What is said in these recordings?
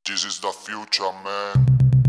This is the future, man.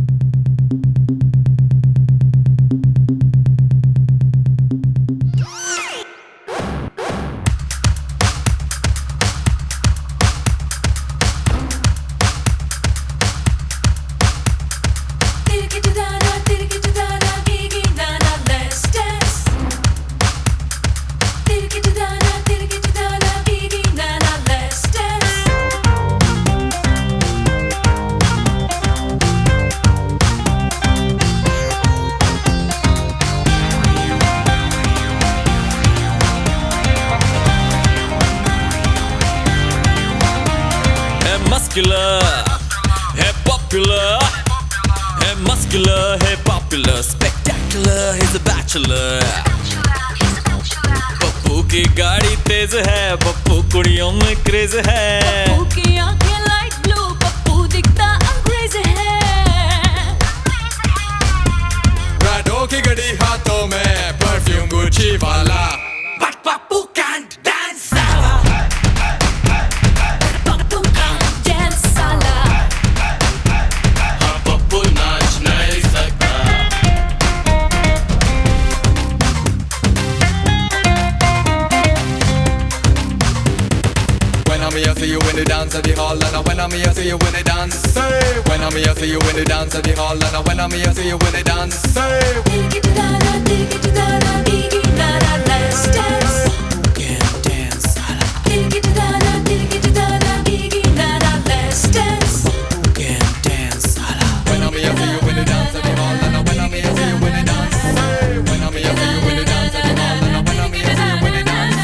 Muscular, hey popular, hey muscular, hey popular, spectacular, he's a bachelor. Pappu की गाड़ी तेज है, पप्पू कुड़ियों में craze है, पप्पू की आंखें लाइट ब्लू, पप्पू दिखता अंग्रेज है। राडो की घड़ी हाथों में, परफ्यूम गुची वाला, but Pappu can't dance. I see you in the dance at the hall, and when I'm here, see you in the dance. Say, when I'm here, see you in the dance at the hall, and when I'm here, see you in the dance. Say, let's dance. Can't dance. Let's dance. Can't dance. When I'm here, see you in the dance at the hall, and when I'm here, see you in the dance. Say, when I'm here, see you in the dance at the hall, and when I'm here, see you in the dance.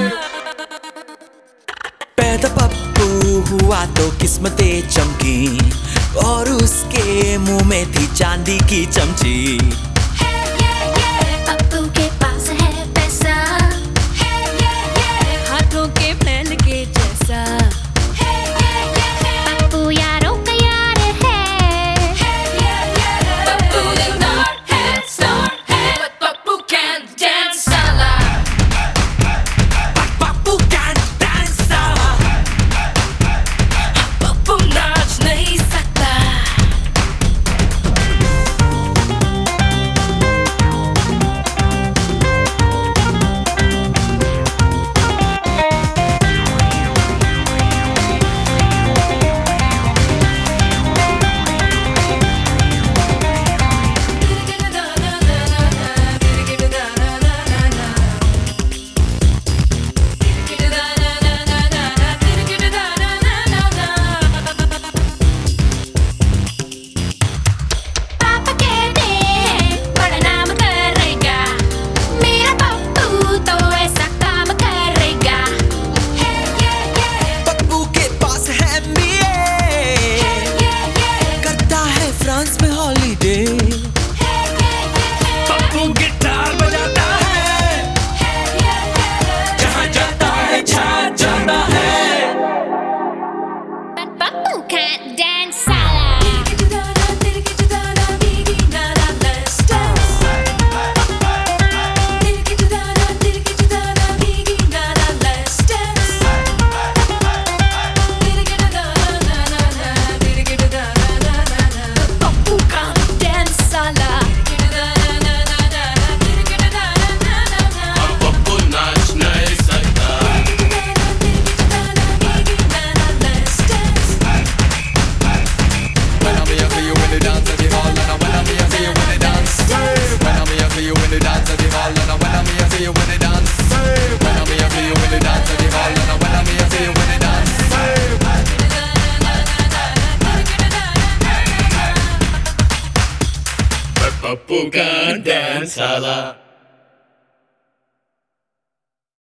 पैदा पप्पू हुआ तो किस्मतें चमकी और उसके मुंह में थी चांदी की चमची। पप्पू के पास है पैसा, हाथों के महल के जैसा। पप्पू यारों का यार है, पप्पू स्टार है, but पप्पू can't dance साला। पप्पू can't dance साला, पप्पू नाच नहीं सकता। फ्रांस में हॉलीडे, पप्पू गिटार बजाता है, जहाँ जाता है छा जाता है। But पप्पू can't dance साला। Puppu can't dance, salah.